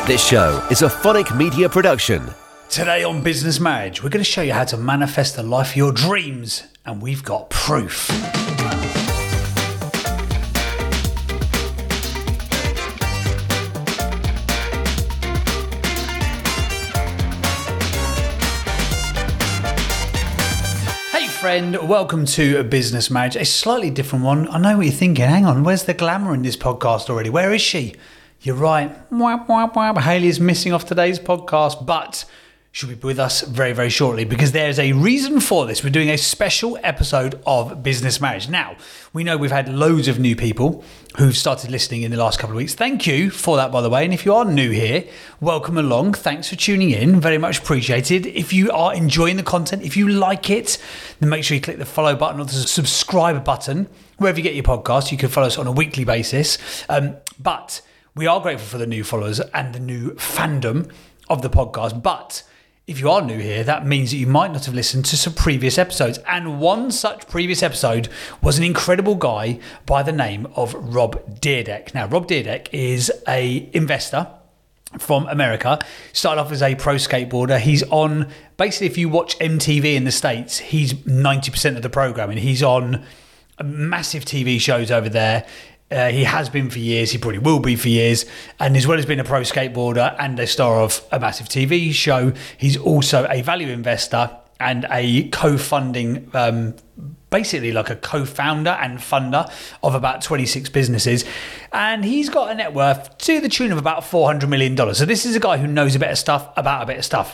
This show is a Phonic Media production. Today on Business Marriage, we're going to show you how to manifest the life of your dreams, and we've got proof. Hey friend, welcome to Business Marriage, a slightly different one. I know what you're thinking, hang on, where's the glamour in this podcast already? Where is she? You're right, Hayley is missing off today's podcast, but she'll be with us very, very shortly because there's a reason for this. We're doing a special episode of Business Marriage. Now, we know we've had loads of new people who've started listening in the last couple of weeks. Thank you for that, by the way. And if you are new here, welcome along. Thanks for tuning in. Very much appreciated. If you are enjoying the content, if you like it, then make sure you click the follow button or the subscribe button. Wherever you get your podcast, you can follow us on a weekly basis. But we are grateful for the new followers and the new fandom of the podcast. But if you are new here, that means that you might not have listened to some previous episodes. And one such previous episode was an incredible guy by the name of Rob Dyrdek. Now, Rob Dyrdek is an investor from America. Started off as a pro skateboarder. He's on, basically, if you watch MTV in the States, he's 90% of the program. And he's on massive TV shows over there. He has been for years, he probably will be for years, and as well as being a pro skateboarder and a star of a massive TV show, he's also a value investor and a co-funding, basically like a co-founder and funder of about 26 businesses, and he's got a net worth to the tune of about $400 million. So this is a guy who knows a bit of stuff about a bit of stuff.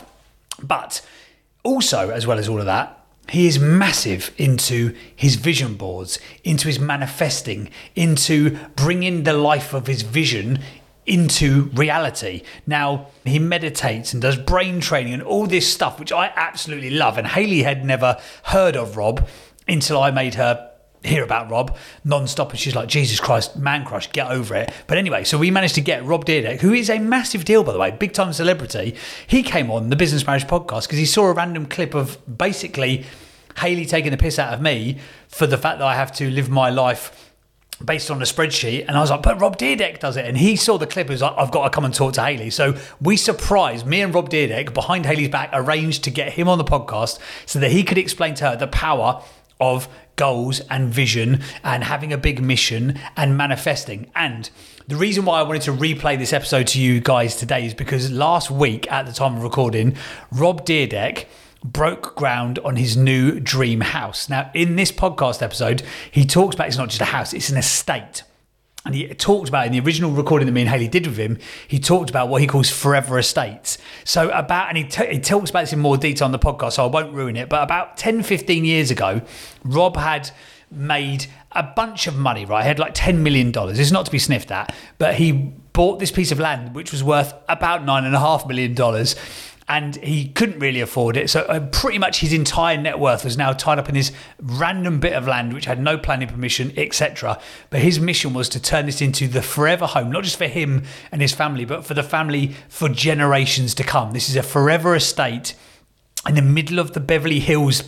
But also, as well as all of that, he is massive into his vision boards, into his manifesting, into bringing the life of his vision into reality. Now, he meditates and does brain training and all this stuff, which I absolutely love. And Hayley had never heard of Rob until I made her hear about Rob non-stop, and she's like, Jesus Christ, man crush, get over it. But anyway, so we managed to get Rob Dyrdek, who is a massive deal, by the way, big time celebrity. He came on the Business Marriage podcast because he saw a random clip of basically Hayley taking the piss out of me for the fact that I have to live my life based on a spreadsheet. And I was like, but Rob Dyrdek does it. And he saw the clip and was like, I've got to come and talk to Hayley. So we surprised, me and Rob Dyrdek, behind Hayley's back, arranged to get him on the podcast so that he could explain to her the power of goals and vision and having a big mission and manifesting. And the reason why I wanted to replay this episode to you guys today is because last week at the time of recording, Rob Dyrdek broke ground on his new dream house. Now, in this podcast episode, he talks about it's not just a house, it's an estate. And he talked about, in the original recording that me and Hayley did with him, he talked about what he calls forever estates. So and he talks about this in more detail on the podcast, so I won't ruin it. But about 10, 15 years ago, Rob had made a bunch of money, right? He had like $10 million. It's not to be sniffed at, but he bought this piece of land, which was worth about $9.5 million. And he couldn't really afford it. So pretty much his entire net worth was now tied up in this random bit of land, which had no planning permission, etc. But his mission was to turn this into the forever home, not just for him and his family, but for the family for generations to come. This is a forever estate in the middle of the Beverly Hills.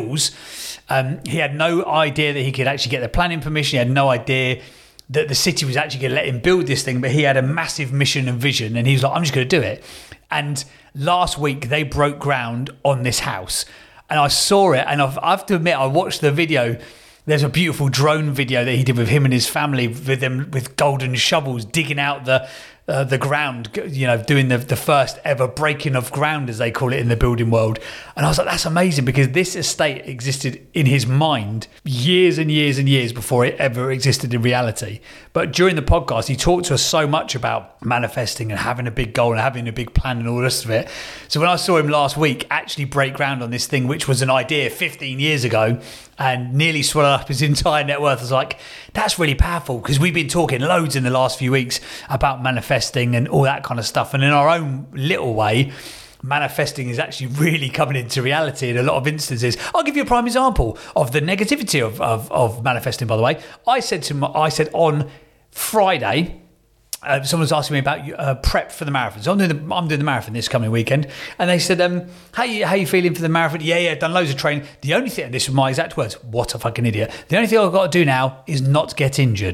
He had no idea that he could actually get the planning permission. He had no idea that the city was actually going to let him build this thing, but he had a massive mission and vision, and he was like, I'm just going to do it. And last week they broke ground on this house, and I saw it, and I have to admit, I watched the video. There's a beautiful drone video that he did with him and his family, with them with golden shovels digging out the ground, you know, doing the first ever breaking of ground, as they call it in the building world. And I was like, that's amazing, because this estate existed in his mind years and years and years before it ever existed in reality. But during the podcast, he talked to us so much about manifesting and having a big goal and having a big plan and all the rest of it. So when I saw him last week actually break ground on this thing, which was an idea 15 years ago, and nearly swallowed up his entire net worth, I was like, that's really powerful, because we've been talking loads in the last few weeks about manifesting and all that kind of stuff. And in our own little way, manifesting is actually really coming into reality in a lot of instances. I'll give you a prime example of the negativity of manifesting, by the way. I said on Friday, someone's asking me about prep for the marathon. So I'm doing the marathon this coming weekend, and they said, how you feeling for the marathon? Yeah, done loads of training. The only thing, and this was my exact words, what a fucking idiot. The only thing I've got to do now is not get injured.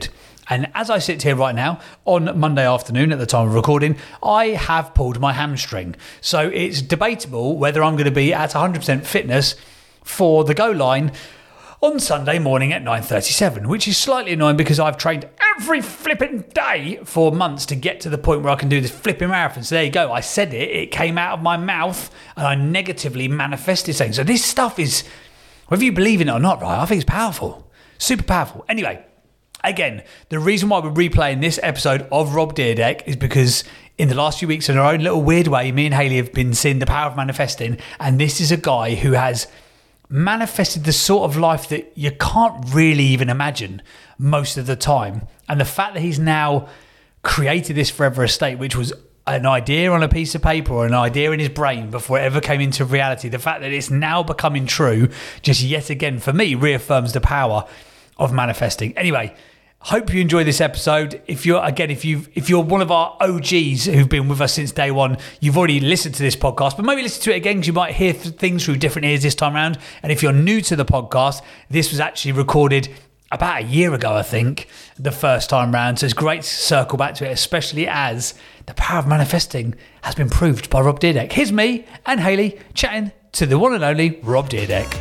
And as I sit here right now on Monday afternoon at the time of recording, I have pulled my hamstring. So it's debatable whether I'm going to be at 100% fitness for the go line on Sunday morning at 9:37, which is slightly annoying because I've trained every flipping day for months to get to the point where I can do this flipping marathon. So there you go. I said it came out of my mouth, and I negatively manifested something. So this stuff is, whether you believe in it or not, right, I think it's powerful. Super powerful. Anyway, again, the reason why we're replaying this episode of Rob Dyrdek is because in the last few weeks, in our own little weird way, me and Hayley have been seeing the power of manifesting, and this is a guy who has manifested the sort of life that you can't really even imagine most of the time. And the fact that he's now created this forever estate, which was an idea on a piece of paper or an idea in his brain before it ever came into reality, the fact that it's now becoming true just yet again for me reaffirms the power of manifesting. Anyway, hope you enjoy this episode. If you're one of our OGs who've been with us since day one, you've already listened to this podcast, but maybe listen to it again because you might hear things through different ears this time around. And if you're new to the podcast, this was actually recorded about a year ago, I think, the first time round. So it's great to circle back to it, especially as the power of manifesting has been proved by Rob Dyrdek. Here's me and Hayley chatting to the one and only Rob Dyrdek.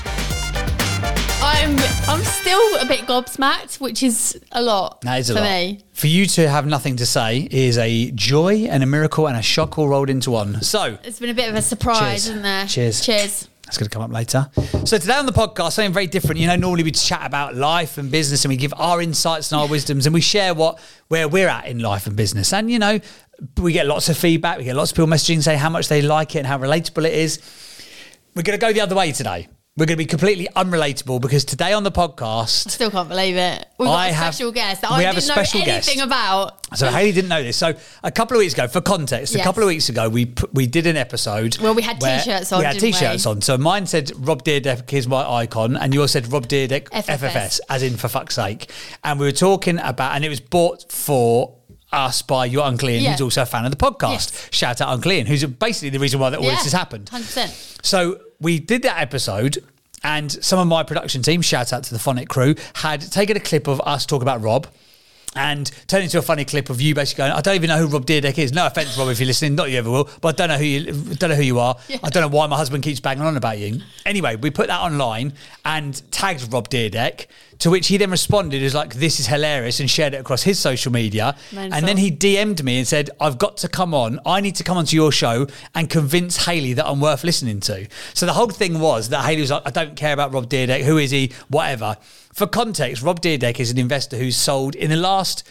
I'm still a bit gobsmacked, which is a lot. That is a for lot. Me. For you to have nothing to say is a joy and a miracle and a shock all rolled into one. So It's been a bit of a surprise, Cheers. isn't there? Cheers. Cheers. that's going to come up later. So today on the podcast, something very different. You know, normally we chat about life and business and we give our insights and our wisdoms and we share where we're at in life and business. And, you know, we get lots of feedback. We get lots of people messaging saying how much they like it and how relatable it is. We're going to go the other way today. We're going to be completely unrelatable because today on the podcast... I still can't believe it. We've got a special guest that I didn't know anything about. So Hayley didn't know this. So a couple of weeks ago, for context, a couple of weeks ago, we did an episode... Well, we had T-shirts on, didn't we? T-shirts on. So mine said Rob Dyrdek is my icon and yours said Rob Dyrdek FFS, as in for fuck's sake. And we were talking about... And it was bought for... us by your Uncle Ian, who's also a fan of the podcast. Yes. Shout out Uncle Ian, who's basically the reason why all this has happened. 100%. So we did that episode and some of my production team, shout out to the Phonic crew, had taken a clip of us talk about Rob and turned into a funny clip of you basically going, I don't even know who Rob Dyrdek is. No offence, Rob, if you're listening, not you ever will, but I don't know who you are. Yeah. I don't know why my husband keeps banging on about you. Anyway, we put that online and tagged Rob Dyrdek, to which he then responded as like, this is hilarious, and shared it across his social media. Mental. And then he DM'd me and said, I've got to come on. I need to come onto your show and convince Hayley that I'm worth listening to. So the whole thing was that Hayley was like, I don't care about Rob Dyrdek. Who is he? Whatever. For context, Rob Dyrdek is an investor who's sold, in the last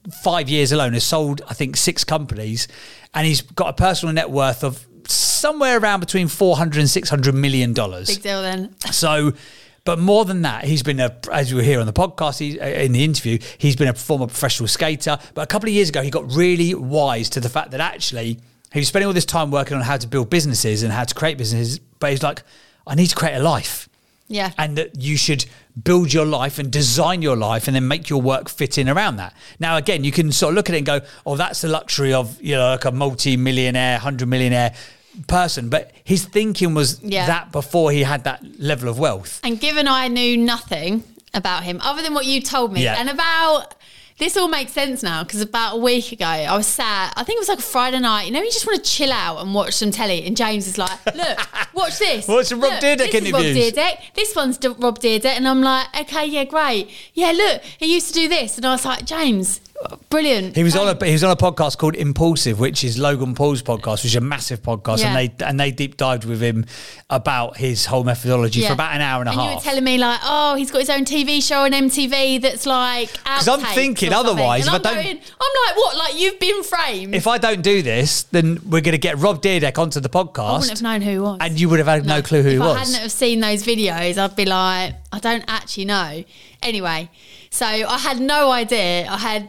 5 years alone, has sold, I think, 6 companies. And he's got a personal net worth of somewhere around between $400 and $600 million. Big deal then. So... But more than that, he's been, as you were here on the podcast, in the interview, he's been a former professional skater. But a couple of years ago, he got really wise to the fact that actually he was spending all this time working on how to build businesses and how to create businesses. But he's like, I need to create a life. Yeah. And that you should build your life and design your life and then make your work fit in around that. Now, again, you can sort of look at it and go, oh, that's the luxury of, you know, like a multi-millionaire, 100-millionaire person, but his thinking was that before he had that level of wealth. And given I knew nothing about him other than what you told me, and about this all makes sense now because about a week ago I was sat, I think it was like a Friday night, you know, you just want to chill out and watch some telly, and James is like, look, watch this. Watch some Rob Dyrdek interviews. This one's Rob Dyrdek, and I'm like, okay, yeah, great. Yeah, look, he used to do this, and I was like, James, brilliant. He was on a podcast called Impulsive, which is Logan Paul's podcast, which is a massive podcast, and they deep dived with him about his whole methodology for about an hour and a half. And you were telling me like, oh, he's got his own TV show on MTV that's like outtakes. Because I'm thinking otherwise, I'm like, what? Like you've been framed. If I don't do this, then we're going to get Rob Dyrdek onto the podcast. I wouldn't have known who he was, and you would have had no clue who he was. If I hadn't have seen those videos, I'd be like, I don't actually know. Anyway. So I had no idea.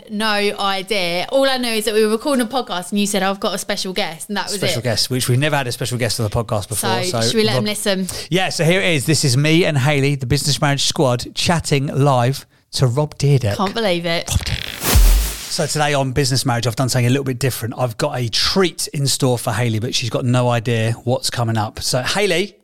All I know is that we were recording a podcast and you said, I've got a special guest, and that was it. Special guest, which we've never had a special guest on the podcast before. So should we let them listen? Yeah, so here it is. This is me and Hayley, the Business Marriage Squad, chatting live to Rob Dyrdek. Can't believe it. So today on Business Marriage, I've done something a little bit different. I've got a treat in store for Hayley, but she's got no idea what's coming up. So Hayley,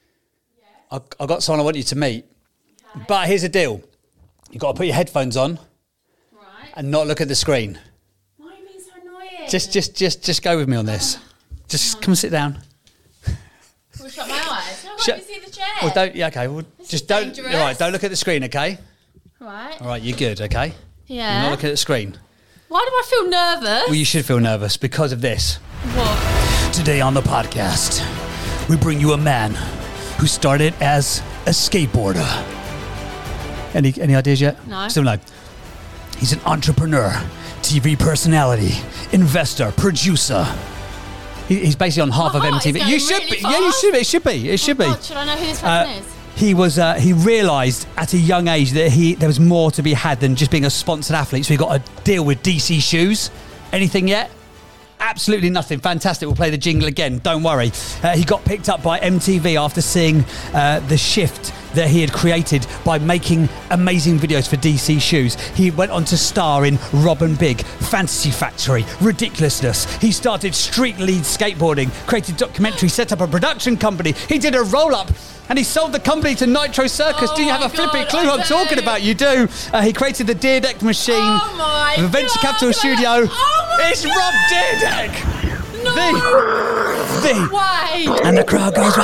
I've got someone I want you to meet. Okay. But here's the deal. You've got to put your headphones on. Right. and not look at the screen. Why are you being so annoying? Just go with me on this. Just come sit down. We'll shut my eyes. No, I can't see the chair. Well, don't. Yeah, okay. Well, just don't. dangerous. All right, don't look at the screen, okay? Right. All right, you're good, okay? Yeah. You're not looking at the screen. Why do I feel nervous? Well, you should feel nervous because of this. What? Today on the podcast, we bring you a man who started as a skateboarder. Any ideas yet? No. Still no. He's an entrepreneur, TV personality, investor, producer. He's basically on half of MTV. It's You going should really be. Yeah, you fast. should be. It should be. It should be. God, should I know who this person is? He realised at a young age that there was more to be had than just being a sponsored athlete. So he got a deal with DC Shoes. Anything yet? Absolutely nothing. Fantastic. We'll play the jingle again. Don't worry. He got picked up by MTV after seeing the shift that he had created by making amazing videos for DC Shoes. He went on to star in Robin Big, Fantasy Factory, Ridiculousness. He started Street Lead Skateboarding, created documentaries, set up a production company. He did a roll-up and he sold the company to Nitro Circus. Oh do you have a flipping clue who I'm talking about? You do. He created the Deer Deck machine. Oh my the Venture God. Capital Studio. Oh my It's God. Rob Deerdeck. No. The Why? and the crowd goes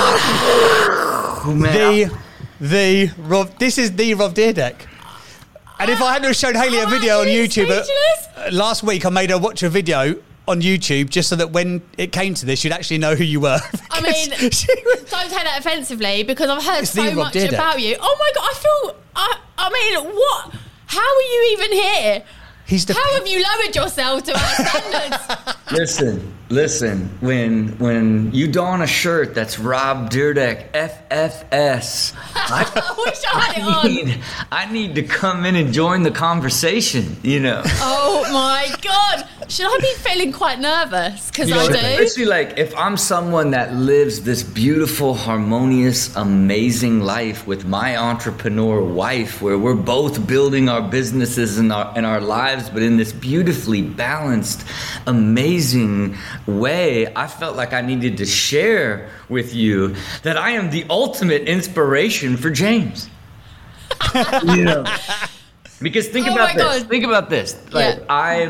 wild. Rob. This is the Rob Deerdeck. And if I hadn't have shown Hayley a video on YouTube last week, I made her watch a video on YouTube just so that when it came to this, you'd actually know who you were. I mean, don't take that offensively because I've heard It's the so Rob much Deerdeck. about you. Oh my God, I mean, what? How are you even here? How have you lowered yourself to our standards? Listen. When you don a shirt that's Rob Deerdeck FFS, I wish I had it on. I need to come in and join the conversation. You know. Oh my God. Should I be feeling quite nervous? Because I do. Especially like if I'm someone that lives this beautiful, harmonious, amazing life with my entrepreneur wife, where we're both building our businesses and our lives, but in this beautifully balanced, amazing way, I felt like I needed to share with you that I am the ultimate inspiration for James. You know, because think about this. Like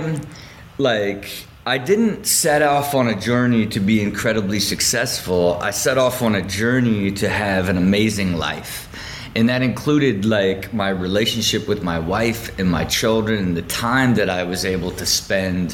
I didn't set off on a journey to be incredibly successful. I set off on a journey to have an amazing life. And that included like my relationship with my wife and my children and the time that I was able to spend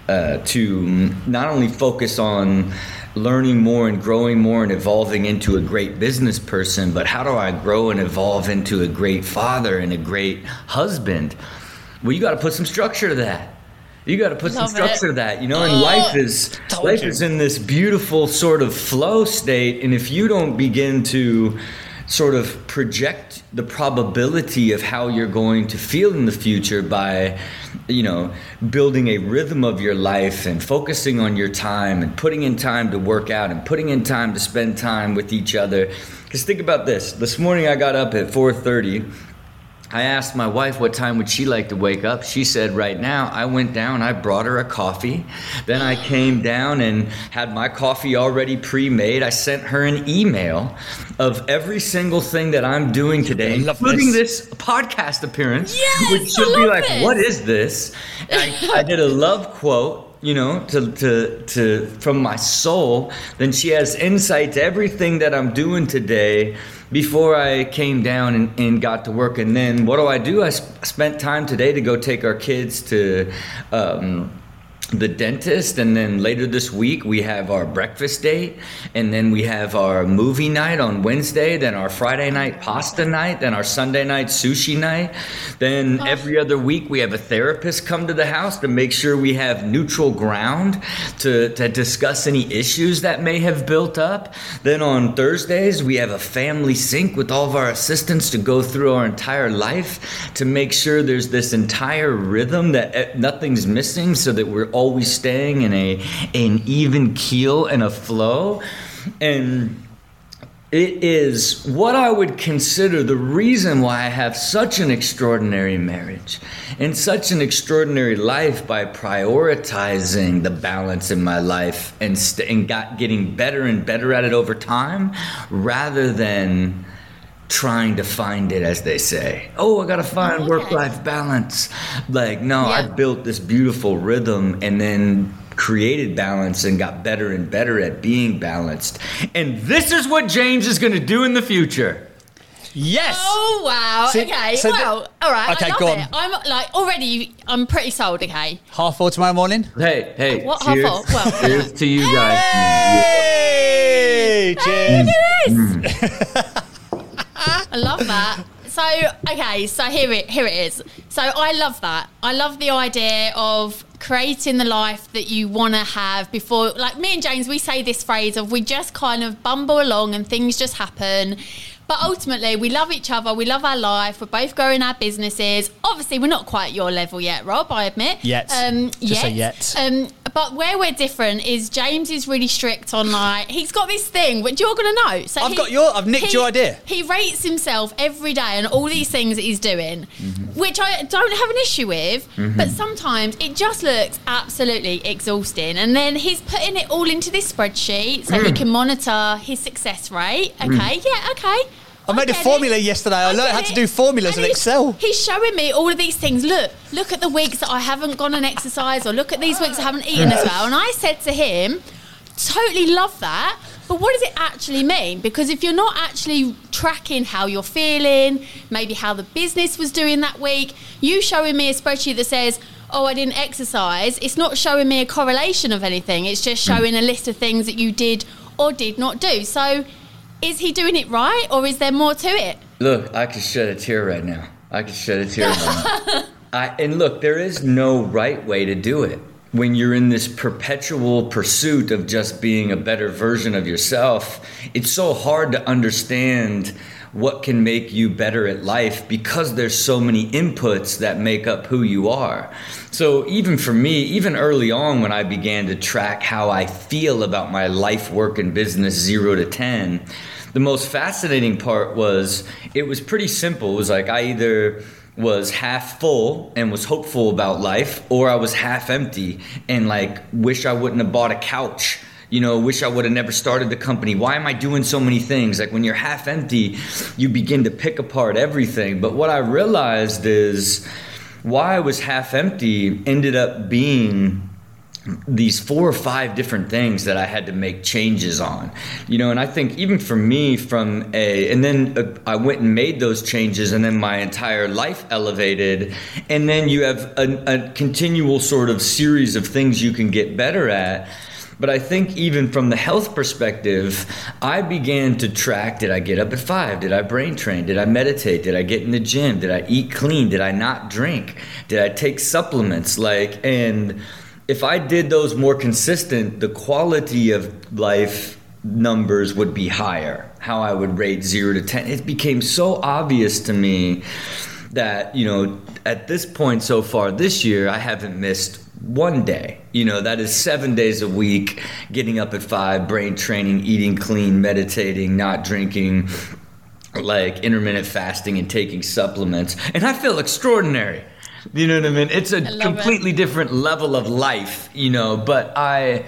to not only focus on learning more and growing more and evolving into a great business person, but how do I grow and evolve into a great father and a great husband? Well, you got to put some structure to that. You got to put some structure to that, you know, and life is in this beautiful sort of flow state. And if you don't begin to sort of project the probability of how you're going to feel in the future by, you know, building a rhythm of your life and focusing on your time and putting in time to work out and putting in time to spend time with each other. Because think about this. This morning I got up at 4:30. I asked my wife what time would she like to wake up. She said right now. I went down, I brought her a coffee. Then I came down and had my coffee already pre-made. I sent her an email of every single thing that I'm doing today, including this podcast appearance, which should be like, what is this? I did a love quote, you know, to from my soul. Then she has insight to everything that I'm doing today before I came down and got to work. And then what do? I spent time today to go take our kids to the dentist, and then later this week we have our breakfast date, and then we have our movie night on Wednesday, then our Friday night pasta night, then our Sunday night sushi night. Then every other week we have a therapist come to the house to make sure we have neutral ground to discuss any issues that may have built up. Then on Thursdays we have a family sync with all of our assistants to go through our entire life to make sure there's this entire rhythm that nothing's missing, so that we're always staying in an even keel and a flow. And it is what I would consider the reason why I have such an extraordinary marriage and such an extraordinary life, by prioritizing the balance in my life and getting better and better at it over time, rather than trying to find it, as they say. Oh, I got to find work-life balance. Like, no, I built this beautiful rhythm and then created balance and got better and better at being balanced. And this is what James is going to do in the future. Yes. Oh, wow. Okay. Well, all right. Okay, I love go on. it. I'm like already. I'm pretty sold. Okay. 4:30 tomorrow morning. Hey. What? Cheers. 4:30? Well, cheers to you guys. Hey, cheers. Look at this. I love that. So, okay, so here it is. So I love that. I love the idea of creating the life that you want to have before. Like me and James, we say this phrase of we just kind of bumble along and things just happen. But ultimately, we love each other. We love our life. We're both growing our businesses. Obviously, we're not quite at your level yet, Rob, I admit. Yet. Just say yet. But where we're different is James is really strict on, like, he's got this thing, which you're going to know. So I've nicked your idea. He rates himself every day on all these things that he's doing, which I don't have an issue with, but sometimes it just looks absolutely exhausting. And then he's putting it all into this spreadsheet so he can monitor his success rate. Okay, okay. I made a formula yesterday. I learned how to do formulas in Excel. He's showing me all of these things. Look at the weeks that I haven't gone and exercised, or look at these weeks I haven't eaten as well. And I said to him, totally love that, but what does it actually mean? Because if you're not actually tracking how you're feeling, maybe how the business was doing that week, you showing me a spreadsheet that says, oh, I didn't exercise, it's not showing me a correlation of anything. It's just showing a list of things that you did or did not do. So is he doing it right, or is there more to it? Look, I could shed a tear right now. And look, there is no right way to do it. When you're in this perpetual pursuit of just being a better version of yourself, it's so hard to understand what can make you better at life because there's so many inputs that make up who you are. So even for me, even early on when I began to track how I feel about my life, work, and business 0 to 10, the most fascinating part was it was pretty simple. It was like I either was half full and was hopeful about life, or I was half empty and like wish I wouldn't have bought a couch. Wish I would have never started the company. Why am I doing so many things? Like when you're half empty, you begin to pick apart everything. But what I realized is why I was half empty ended up being these 4 or 5 different things that I had to make changes on, and I think even for me and then I went and made those changes, and then my entire life elevated. And then you have a continual sort of series of things you can get better at. But I think even from the health perspective, I began to track, did I get up at 5? Did I brain train? Did I meditate? Did I get in the gym? Did I eat clean? Did I not drink? Did I take supplements? And if I did those more consistent, the quality of life numbers would be higher, how I would rate 0 to 10. It became so obvious to me that, at this point so far this year, I haven't missed one day. That is 7 days a week, getting up at 5, brain training, eating clean, meditating, not drinking, like intermittent fasting and taking supplements. And I feel extraordinary. You know what I mean? It's a completely different level of life, but why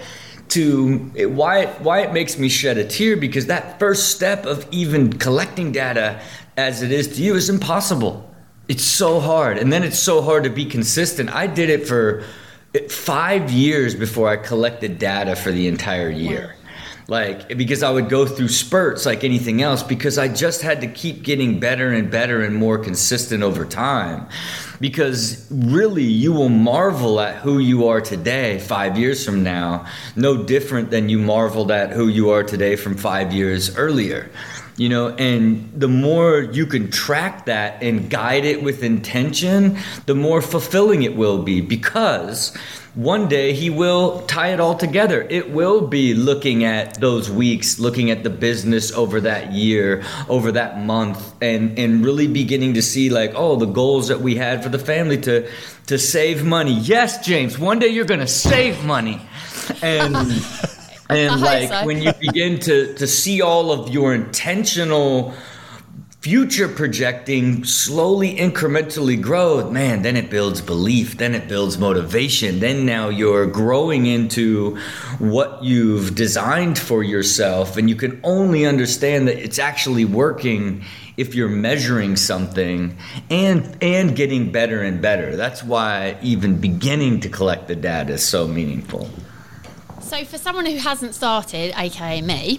it makes me shed a tear, because that first step of even collecting data as it is to you is impossible. It's so hard. And then it's so hard to be consistent. I did it for 5 years before I collected data for the entire year. Because I would go through spurts like anything else, because I just had to keep getting better and better and more consistent over time. Because really, you will marvel at who you are today 5 years from now, no different than you marveled at who you are today from 5 years earlier. And the more you can track that and guide it with intention, the more fulfilling it will be, because one day he will tie it all together. It will be looking at those weeks, looking at the business over that year, over that month, and really beginning to see the goals that we had for the family to save money. Yes, James, one day you're going to save money. And when you begin to see all of your intentional future projecting slowly, incrementally grow, man, then it builds belief, then it builds motivation. Then now you're growing into what you've designed for yourself, and you can only understand that it's actually working if you're measuring something and getting better and better. That's why even beginning to collect the data is so meaningful. So for someone who hasn't started, aka me,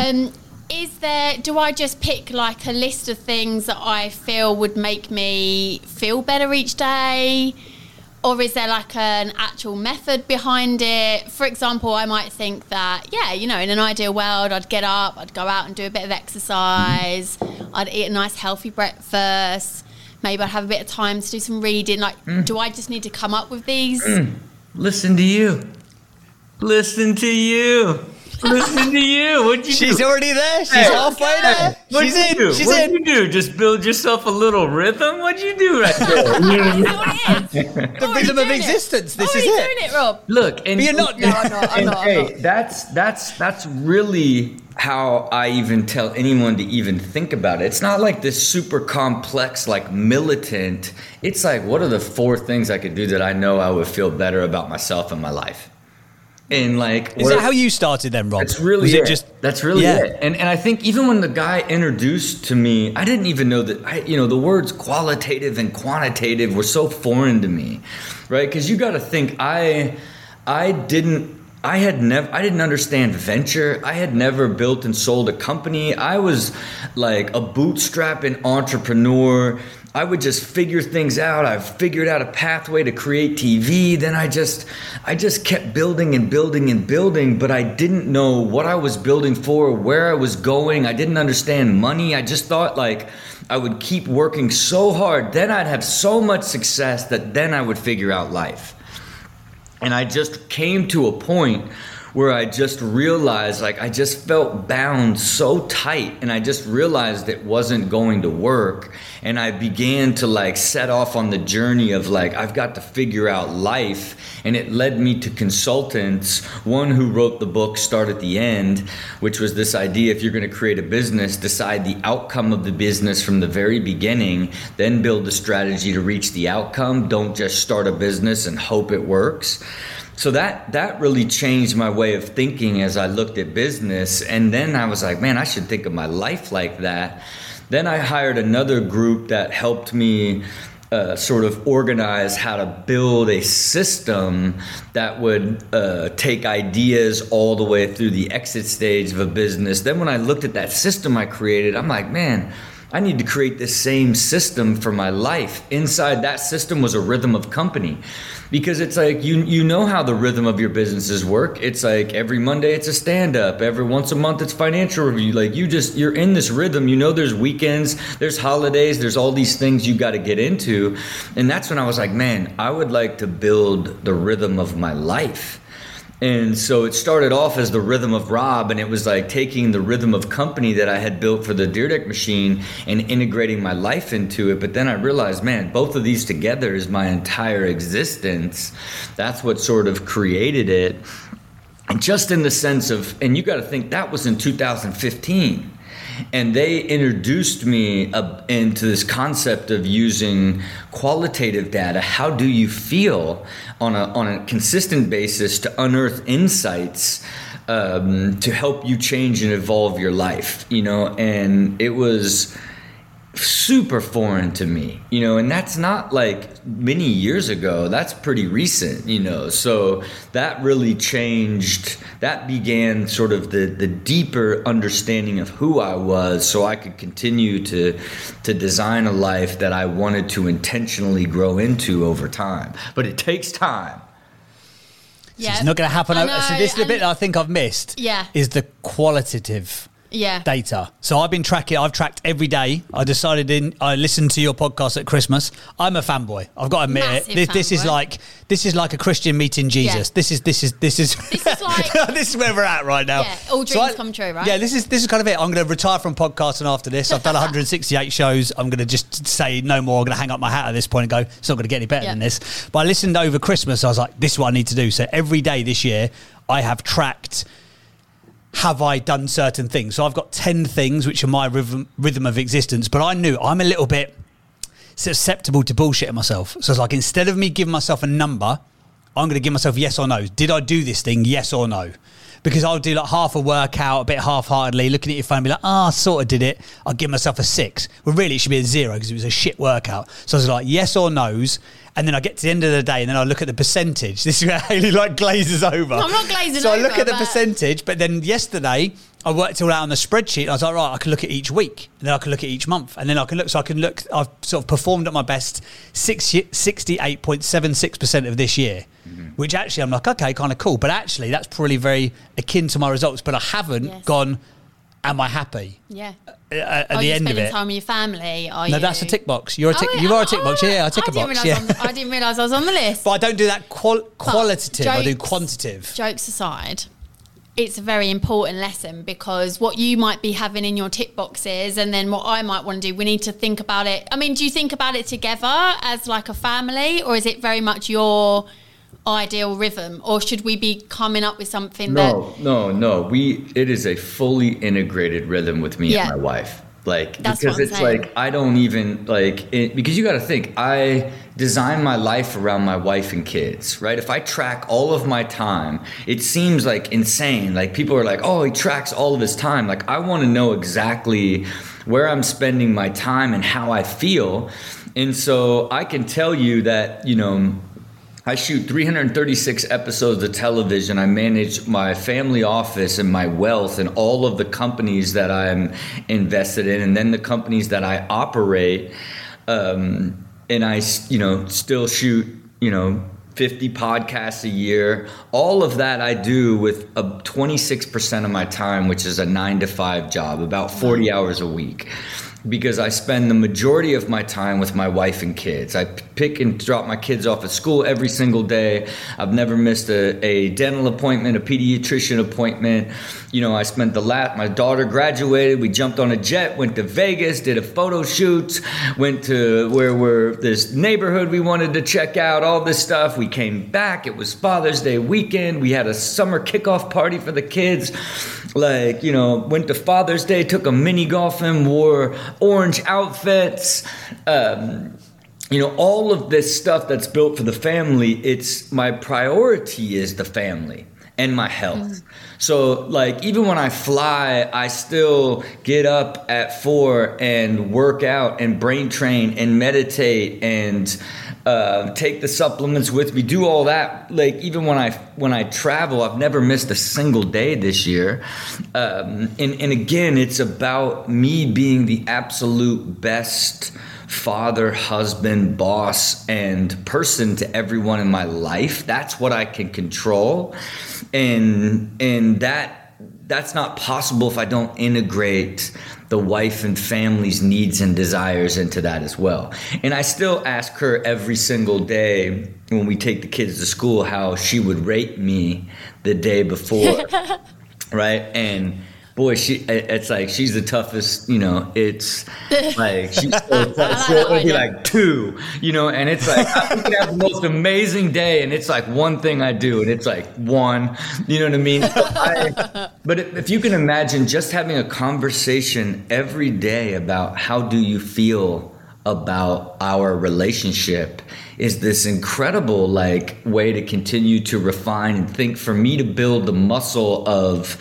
do I just pick like a list of things that I feel would make me feel better each day? Or is there like an actual method behind it? For example, I might think that, in an ideal world, I'd get up, I'd go out and do a bit of exercise, I'd eat a nice healthy breakfast, maybe I'd have a bit of time to do some reading. Like, do I just need to come up with these? Listen to you. Listen to you. Listen to you. What'd you do? She's already there. She's halfway there. What'd you do? What'd you do? Just build yourself a little rhythm? What'd you do right there? The rhythm of existence. This is it. Doing it, Rob. Look, and you're not. No, I'm not. Hey, that's really how I even tell anyone to even think about it. It's not like this super complex, like militant. It's like, what are the 4 things I could do that I know I would feel better about myself and my life? And like, is that how you started then, Rob? That's really it. That's really it. And I think even when the guy introduced to me, I didn't even know that, the words qualitative and quantitative were so foreign to me, right? Because you got to think, I didn't understand venture. I had never built and sold a company. I was like a bootstrapping entrepreneur. I would just figure things out. I figured out a pathway to create TV. Then I just kept building and building and building, but I didn't know what I was building for, where I was going. I didn't understand money. I just thought like I would keep working so hard. Then I'd have so much success that then I would figure out life. And I just came to a point where I just realized, like, I just felt bound so tight, and I just realized it wasn't going to work. And I began to like set off on the journey of like, I've got to figure out life. And it led me to consultants, one who wrote the book Start at the End, which was this idea: if you're going to create a business, decide the outcome of the business from the very beginning, then build a strategy to reach the outcome. Don't just start a business and hope it works. So that really changed my way of thinking as I looked at business. And then I was like, man, I should think of my life like that. Then I hired another group that helped me sort of organize how to build a system that would take ideas all the way through the exit stage of a business. Then when I looked at that system I created, I'm like, man, I need to create the same system for my life. Inside that system was a rhythm of company. Because it's like, you know how the rhythm of your businesses work. It's like every Monday it's a stand-up. Every once a month it's financial review. Like you're in this rhythm. You know there's weekends, there's holidays, there's all these things you got to get into. And that's when I was like, man, I would like to build the rhythm of my life. And so it started off as the rhythm of Rob, and it was like taking the rhythm of company that I had built for the Dyrdek machine and integrating my life into it. But then I realized, man, both of these together is my entire existence. That's what sort of created it. And just in the sense of, and you got to think that was in 2015. And they introduced me into this concept of using qualitative data. How do you feel on a consistent basis to unearth insights to help you change and evolve your life? And it was super foreign to me, and that's not like many years ago. That's pretty recent, so that really changed. That began sort of the deeper understanding of who I was, so I could continue to design a life that I wanted to intentionally grow into over time. But it takes time. Yeah, it's not going to happen. So this is the bit that I think I've missed. Yeah, is the qualitative data. So I've tracked every day. I listened to your podcast at Christmas. I'm a fanboy. I've got to admit it. This is like a Christian meeting Jesus. Yeah. This is like this is where we're at right now. Yeah, all dreams come true, right? Yeah, this is kind of it. I'm going to retire from podcasting after this. I've done 168 shows. I'm going to just say no more. I'm going to hang up my hat at this point and go, it's not going to get any better than this. But I listened over Christmas. I was like, this is what I need to do. So every day this year, I have tracked, have I done certain things? So I've got 10 things which are my rhythm of existence, but I knew I'm a little bit susceptible to bullshitting myself. So it's like, instead of me giving myself a number, I'm going to give myself yes or no. Did I do this thing? Yes or no? because I'll do like half a workout, a bit half-heartedly, looking at your phone, be like, I sort of did it. I'll give myself a 6. Well, really, it should be a 0 because it was a shit workout. So I was like, yes or no's. And then I get to the end of the day and then I look at the percentage. This is where Hayley like glazes over. No, I'm not glazing so over. So I look at the percentage, but then yesterday I worked it all out on the spreadsheet. And I was like, right, I can look at each week. And then I can look at each month. And then I can look, I've sort of performed at my best 68.76% of this year. Which actually I'm like, okay, kind of cool. But actually that's probably very akin to my results. But I haven't gone, am I happy? Yeah. At the end of it. Spending time with your family? No, that's a tick box. You are a tick box. Yeah, I tick a box. Yeah. I didn't realise I was on the list. But I don't do that qualitative. I do quantitative. Jokes aside, it's a very important lesson because what you might be having in your tick boxes and then what I might want to do, we need to think about it. I mean, do you think about it together as like a family, or is it very much your ideal rhythm, or should we be coming up with something No. It is a fully integrated rhythm with me and my wife. Like, that's because it's saying. Like, I don't even like it, because you got to think, I design my life around my wife and kids, right? If I track all of my time, it seems like insane. Like, people are like, oh, he tracks all of his time. Like, I want to know exactly where I'm spending my time and how I feel. And so I can tell you that, I shoot 336 episodes of television. I manage my family office and my wealth and all of the companies that I'm invested in, and then the companies that I operate. And I, still shoot, 50 podcasts a year. All of that I do with 26% of my time, which is a 9-to-5 job, about 40 hours a week. Because I spend the majority of my time with my wife and kids. I pick and drop my kids off at school every single day. I've never missed a dental appointment, a pediatrician appointment. I spent my daughter graduated. We jumped on a jet, went to Vegas, did a photo shoot, went to this neighborhood we wanted to check out, all this stuff. We came back. It was Father's Day weekend. We had a summer kickoff party for the kids. Went to Father's Day, took a mini golfing, wore orange outfits. All of this stuff that's built for the family, it's my priority is the family and my health. So even when I fly, I still get up at 4 and work out and brain train and meditate and take the supplements with me, do all that. Even when I travel, I've never missed a single day this year. And again, it's about me being the absolute best father, husband, boss, and person to everyone in my life. That's what I can control. And that's not possible if I don't integrate the wife and family's needs and desires into that as well. And I still ask her every single day when we take the kids to school how she would rate me the day before, right? And boy, it's like she's the toughest, it's like she's so tough. It'll be like 2, and it's like we can have the most amazing day, and it's like one thing I do, and it's like 1, you know what I mean? But if you can imagine just having a conversation every day about how do you feel about our relationship is this incredible way to continue to refine and think, for me to build the muscle of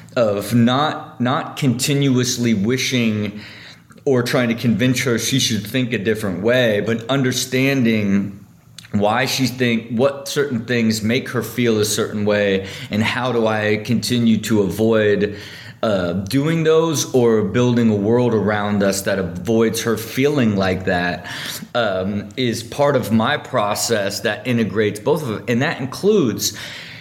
not continuously wishing or trying to convince her she should think a different way, but understanding why what certain things make her feel a certain way, and how do I continue to avoid doing those or building a world around us that avoids her feeling like that, is part of my process that integrates both of them. And that includes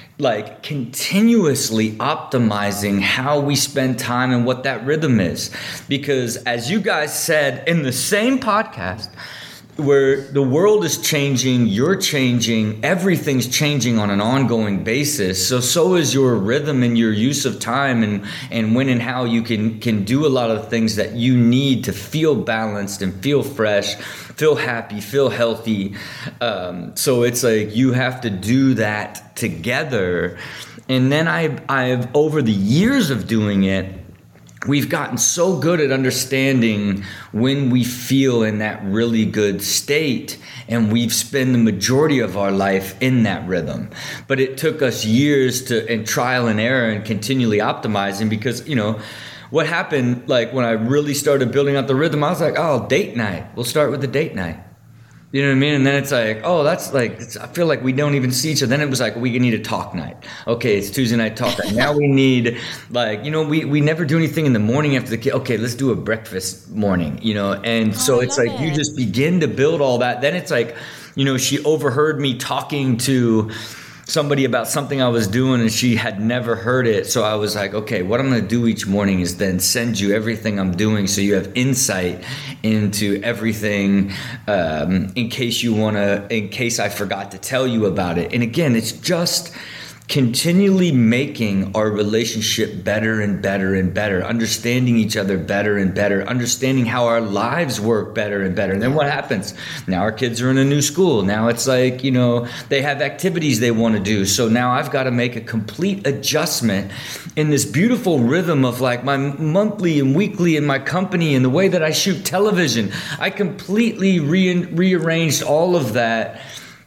continuously optimizing how we spend time and what that rhythm is. Because as you guys said in the same podcast, where the world is changing, you're changing, everything's changing on an ongoing basis. So is your rhythm and your use of time and when and how you can do a lot of things that you need to feel balanced and feel fresh, feel happy, feel healthy. So it's you have to do that together. And then I've over the years of doing it, we've gotten so good at understanding when we feel in that really good state, and we've spent the majority of our life in that rhythm. But it took us years and trial and error and continually optimizing, because, you know, what happened, like when I really started building out the rhythm, I was like, oh, date night. We'll start with the date night. You know what I mean? And then it's like, oh, that's like, I feel like we don't even see each other. Then it was like, we need a talk night. Okay, it's Tuesday night talk night. Now we need, like, you know, we never do anything in the morning after the kid. Okay, let's do a breakfast morning, you know? And so it's like, you just begin to build all that. Then it's like, you know, she overheard me talking to somebody about something I was doing, and she had never heard it. So I was like, okay, what I'm going to do each morning is then send you everything I'm doing, so you have insight into everything, in case I forgot to tell you about it. And again, it's just continually making our relationship better and better and better, understanding each other better and better, understanding how our lives work better and better. And then what happens? Now our kids are in a new school. Now it's like, you know, they have activities they want to do. So now I've got to make a complete adjustment in this beautiful rhythm of like my monthly and weekly in my company and the way that I shoot television. I completely rearranged all of that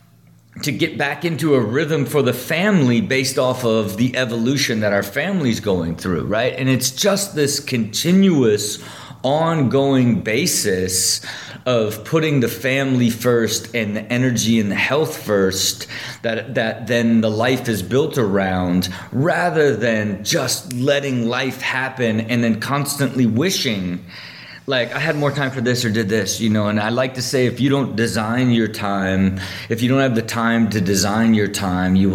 to get back into a rhythm for the family based off of the evolution that our family's going through, right? And it's just this continuous, ongoing basis of putting the family first and the energy and the health first that then the life is built around, rather than just letting life happen and then constantly wishing, like, I had more time for this or did this, you know. And I like to say, if you don't design your time, if you don't have the time to design your time, you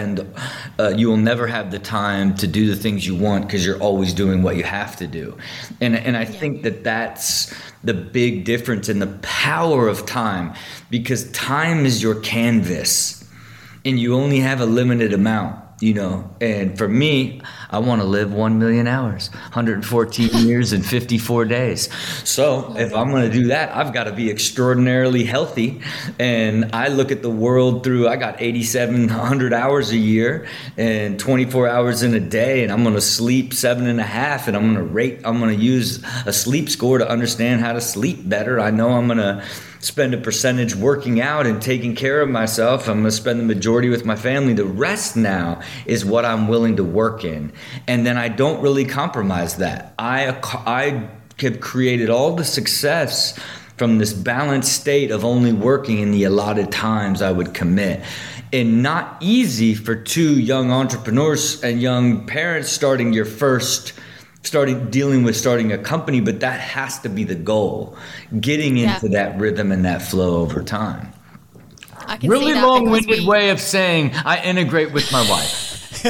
will never have the time to do the things you want, because you're always doing what you have to do. And I think that's the big difference in the power of time, because time is your canvas and you only have a limited amount. You know, and for me, I want to live 1 million hours, 114 years and 54 days. So if I'm going to do that, I've got to be extraordinarily healthy. And I look at the world through, I got 8,700 hours a year and 24 hours in a day. And I'm going to sleep 7.5. And I'm going to use a sleep score to understand how to sleep better. I know I'm going to spend a percentage working out and taking care of myself. I'm going to spend the majority with my family. The rest now is what I'm willing to work in. And then I don't really compromise that. I have created all the success from this balanced state of only working in the allotted times I would commit. And not easy for two young entrepreneurs and young parents starting starting a company, but that has to be the goal, getting into that rhythm and that flow over time. I can really see that long-winded way of saying I integrate with my wife. No,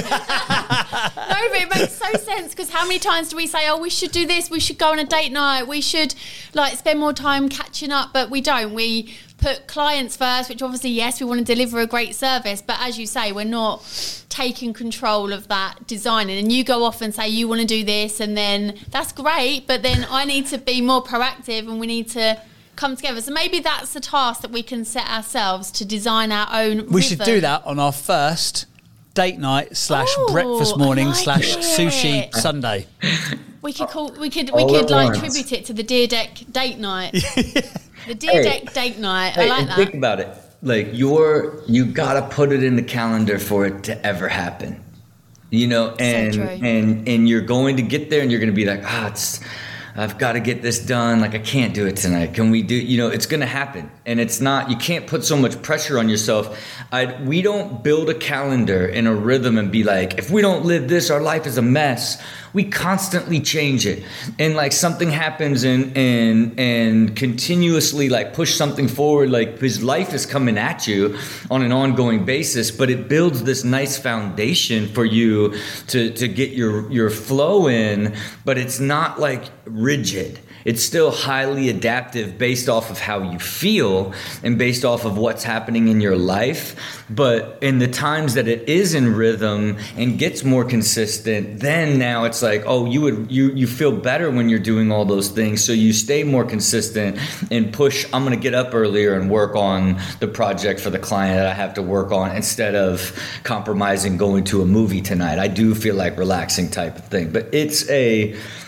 but it makes so sense, because how many times do we say, oh, we should do this, we should go on a date night, we should like spend more time catching up, but we don't. We put clients first, which obviously, yes, we want to deliver a great service, but as you say, we're not taking control of that designing. And you go off and say you want to do this, and then that's great, but then I need to be more proactive and we need to come together. So maybe that's the task that we can set ourselves, to design our own rhythm. We should do that on our first date night / breakfast morning / sushi Sunday. We could like tribute it to the Deer Deck date night. The Deer Deck date night. I like that. Think about it. Like you gotta put it in the calendar for it to ever happen. You know, and you're going to get there and you're gonna be like, I've got to get this done. Like, I can't do it tonight. Can we do, you know, it's going to happen. And it's not, you can't put so much pressure on yourself. We don't build a calendar in a rhythm and be like, if we don't live this, our life is a mess. We constantly change it. And like something happens and continuously like push something forward, like his life is coming at you on an ongoing basis, but it builds this nice foundation for you to get your flow in, but it's not like rigid. It's still highly adaptive based off of how you feel and based off of what's happening in your life. But in the times that it is in rhythm and gets more consistent, then now it's like, oh, you feel better when you're doing all those things. So you stay more consistent and push, I'm going to get up earlier and work on the project for the client that I have to work on instead of compromising going to a movie tonight. I do feel like relaxing type of thing. But it's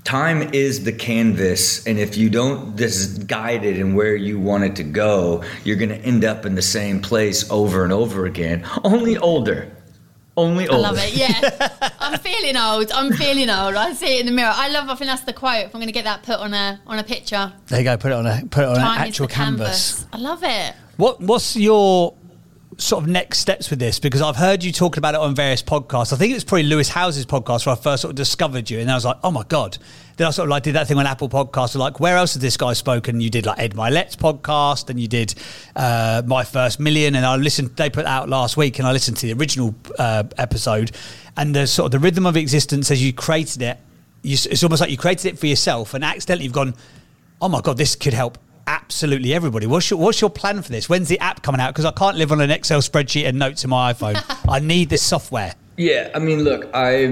time is the canvas, and if you don't just guide it in where you want it to go, you're going to end up in the same place over and over again. Only older. I love it. Yeah. I'm feeling old. I see it in the mirror. I think that's the quote. If I'm going to get that put on a picture. There you go. Put it on an actual canvas. I love it. What's your sort of next steps with this? Because I've heard you talking about it on various podcasts. I think it was probably Lewis Howes's podcast where I first sort of discovered you, and I was like, oh my God. Then I sort of like did that thing on Apple Podcasts, like, where else has this guy spoken? You did like Ed Milet's podcast, and you did My First Million, and I listened, they put that out last week, and I listened to the original episode, and the sort of the rhythm of existence as you created it, it's almost like you created it for yourself, and accidentally you've gone, oh my God, this could help absolutely everybody. What's your plan for this? When's the app coming out? Because I can't live on an Excel spreadsheet and notes in my iPhone. I need this software. Yeah, I mean, look,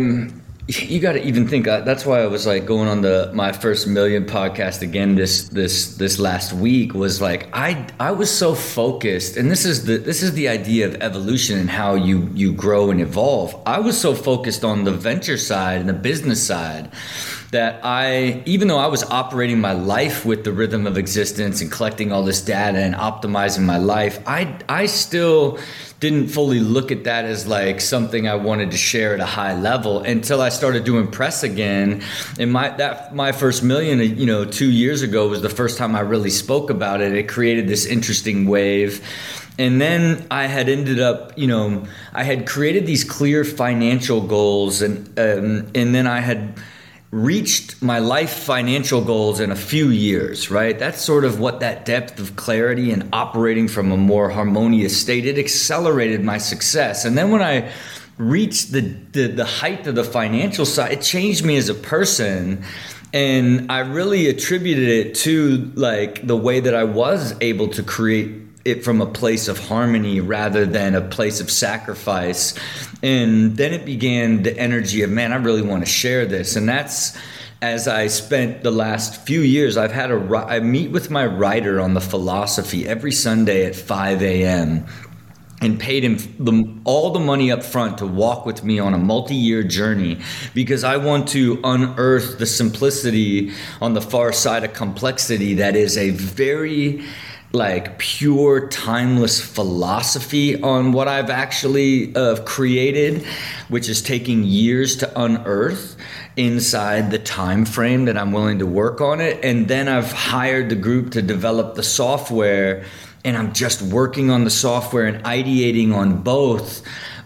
you got to even think. That's why I was like going on My First Million podcast again this last week. Was like I was so focused, and this is the idea of evolution and how you grow and evolve. I was so focused on the venture side and the business side that even though I was operating my life with the rhythm of existence and collecting all this data and optimizing my life, I still didn't fully look at that as like something I wanted to share at a high level until I started doing press again. And My First Million, 2 years ago was the first time I really spoke about it. It created this interesting wave. And then I had ended up, I had created these clear financial goals, and then I had reached my life financial goals in a few years, right? That's sort of what that depth of clarity and operating from a more harmonious state, it accelerated my success. And then when I reached the height of the financial side, it changed me as a person. And I really attributed it to like the way that I was able to create it from a place of harmony rather than a place of sacrifice. And then it began the energy of, man, I really want to share this. And that's, as I spent the last few years, I meet with my writer on the philosophy every Sunday at 5 a.m. and paid him all the money up front to walk with me on a multi-year journey, because I want to unearth the simplicity on the far side of complexity that is a very like pure, timeless philosophy on what I've actually created, which is taking years to unearth inside the time frame that I'm willing to work on it. And then I've hired the group to develop the software, and I'm just working on the software and ideating on both,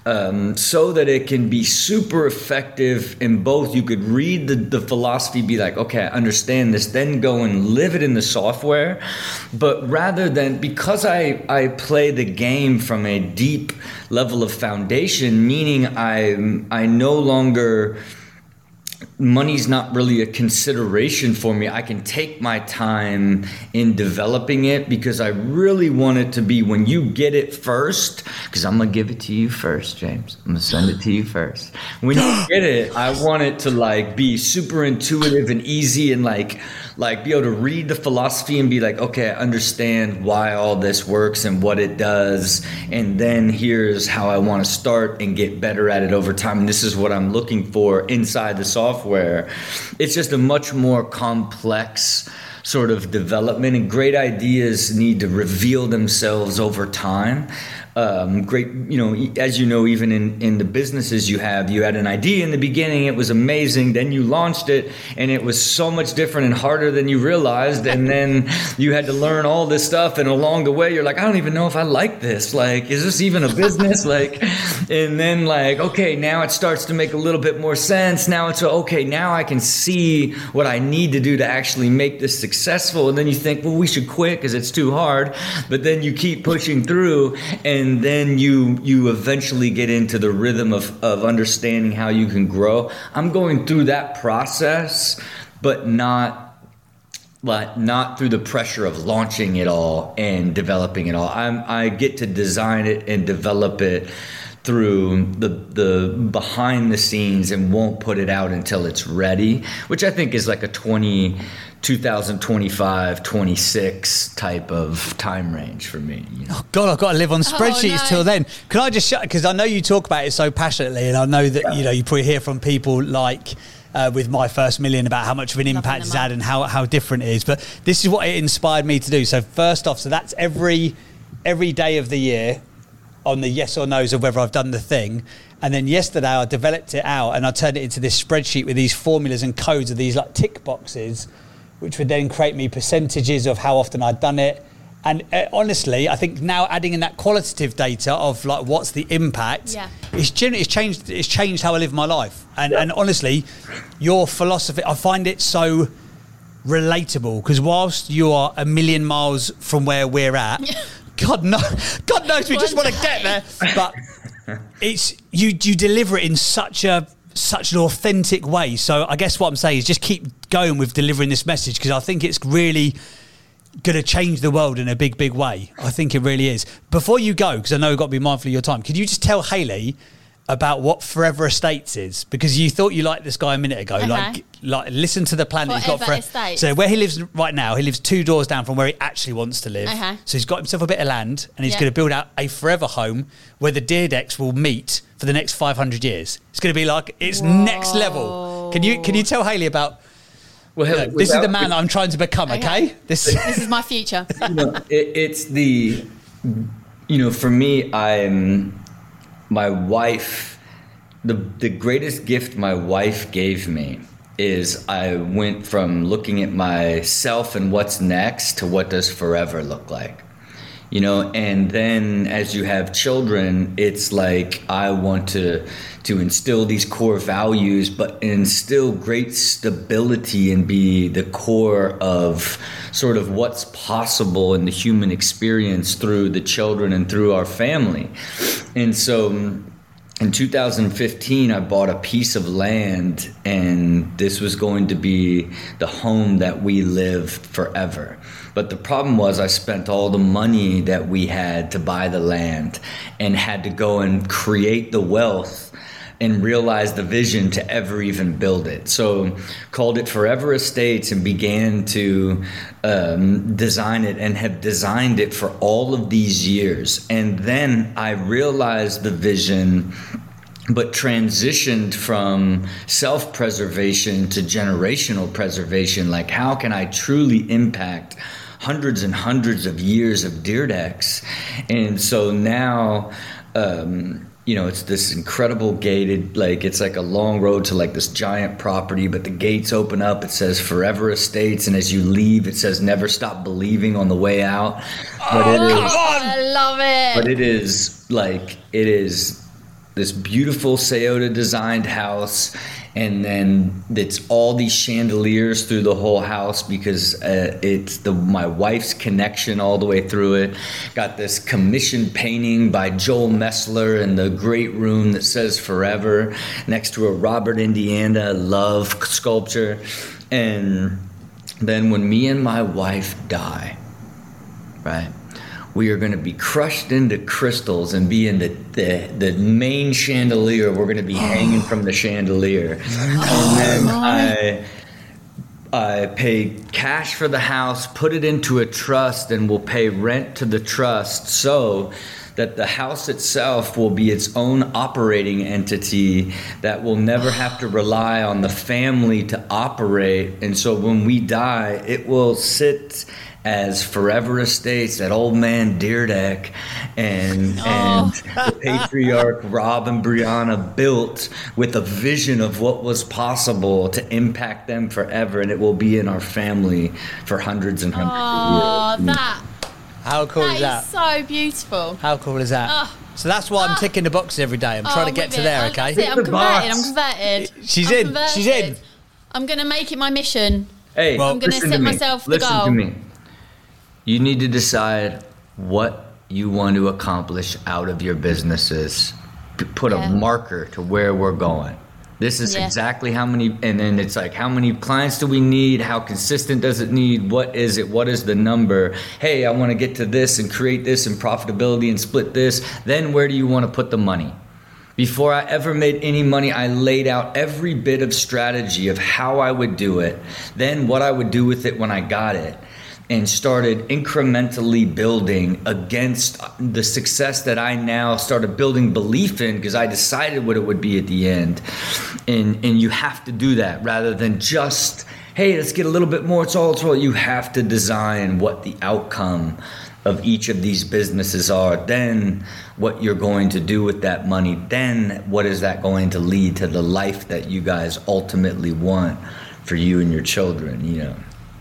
so that it can be super effective in both. You could read the philosophy, be like, okay, I understand this, then go and live it in the software. But rather than, because I play the game from a deep level of foundation, meaning I no longer, money's not really a consideration for me. I can take my time in developing it, because I really want it to be, when you get it first, because I'm going to give it to you first, James. I'm going to send it to you first. When you get it, I want it to like be super intuitive and easy, and like be able to read the philosophy and be like, okay, I understand why all this works and what it does. And then here's how I want to start and get better at it over time. And this is what I'm looking for inside the software. It's just a much more complex sort of development, and great ideas need to reveal themselves over time. Great, as you know, even in the businesses you had an idea in the beginning, it was amazing, then you launched it and it was so much different and harder than you realized, and then you had to learn all this stuff, and along the way you're like, I don't even know if I like this, like, is this even a business? Like, and then like, okay, now it starts to make a little bit more sense. Now it's okay, now I can see what I need to do to actually make this successful. And then you think, well, we should quit because it's too hard, but then you keep pushing through, and then you eventually get into the rhythm of understanding how you can grow. I'm going through that process, but not through the pressure of launching it all and developing it all. I get to design it and develop it through the behind the scenes, and won't put it out until it's ready, which I think is like a 2025, 26 type of time range for me. Oh God, I've got to live on spreadsheets till then. Can I just because I know you talk about it so passionately, and I know that you probably hear from people like with My First Million about how much of an impact it's had and how different it is. But this is what it inspired me to do. So first off, so that's every day of the year on the yes or no's of whether I've done the thing. And then yesterday I developed it out and I turned it into this spreadsheet with these formulas and codes of these like tick boxes, which would then create me percentages of how often I'd done it. And honestly, I think now adding in that qualitative data of like what's the impact, it's changed how I live my life. And honestly, your philosophy, I find it so relatable, because whilst you are a million miles from where we're at, God knows we just want to get there. But it's you deliver it in such an authentic way. So I guess what I'm saying is just keep going with delivering this message, because I think it's really going to change the world in a big way. I think it really is. Before you go, because I know we've got to be mindful of your time, could you just tell Hayley about what Forever Estates is? Because you thought you liked this guy a minute ago. Like listen to the plan that he's got. Estates. So where he lives right now, he lives 2 doors down from where he actually wants to live. So he's got himself a bit of land, and he's going to build out a forever home where the deer decks will meet for the next 500 years. It's going to be like, it's next level. Can you tell Hayley about... Well, this is the man that I'm trying to become, okay? This is my future. It's the, for me, my wife, the greatest gift my wife gave me is I went from looking at myself and what's next to what does forever look like. And then as you have children, it's like I want to instill these core values, but instill great stability and be the core of sort of what's possible in the human experience through the children and through our family. And so in 2015, I bought a piece of land, and this was going to be the home that we lived forever. But the problem was I spent all the money that we had to buy the land and had to go and create the wealth and realize the vision to ever even build it. So called it Forever Estates and began to design it, and have designed it for all of these years. And then I realized the vision, but transitioned from self-preservation to generational preservation. Like, how can I truly impact hundreds and hundreds of years of deer decks? And so now, it's this incredible gated, it's like a long road to like this giant property, but the gates open up, it says Forever Estates, and as you leave, it says never stop believing on the way out. But I love it. But it is this beautiful Sayota designed house, and then it's all these chandeliers through the whole house, because it's my wife's connection all the way through it. Got this commissioned painting by Joel Messler in the great room that says Forever, next to a Robert Indiana love sculpture. And then when me and my wife die, right, we are going to be crushed into crystals and be in the main chandelier. We're going to be hanging from the chandelier. And then I paid cash for the house, put it into a trust, and will pay rent to the trust, so that the house itself will be its own operating entity that will never have to rely on the family to operate. And so when we die, it will sit as Forever Estates, that old man Deerdeck, and the patriarch Rob and Brianna built with a vision of what was possible to impact them forever, and it will be in our family for hundreds and hundreds of years. How cool is that? That is so beautiful. How cool is that? So that's why I'm ticking the boxes every day. I'm trying to get to there, okay? That's it. I'm converted. She's in. I'm going to make it my mission. Hey, I'm going to set myself the goal. Listen to me. You need to decide what you want to accomplish out of your businesses. Put a marker to where we're going. This is exactly how many, and then it's like, how many clients do we need? How consistent does it need? What is it? What is the number? Hey, I want to get to this and create this and profitability and split this. Then where do you want to put the money? Before I ever made any money, I laid out every bit of strategy of how I would do it, then what I would do with it when I got it. and started incrementally building against the success that I now started building belief in, because I decided what it would be at the end. And you have to do that rather than just, hey, let's get a little bit more. It's all. You have to design what the outcome of each of these businesses are, then what you're going to do with that money, then what is that going to lead to the life that you guys ultimately want for you and your children, you know.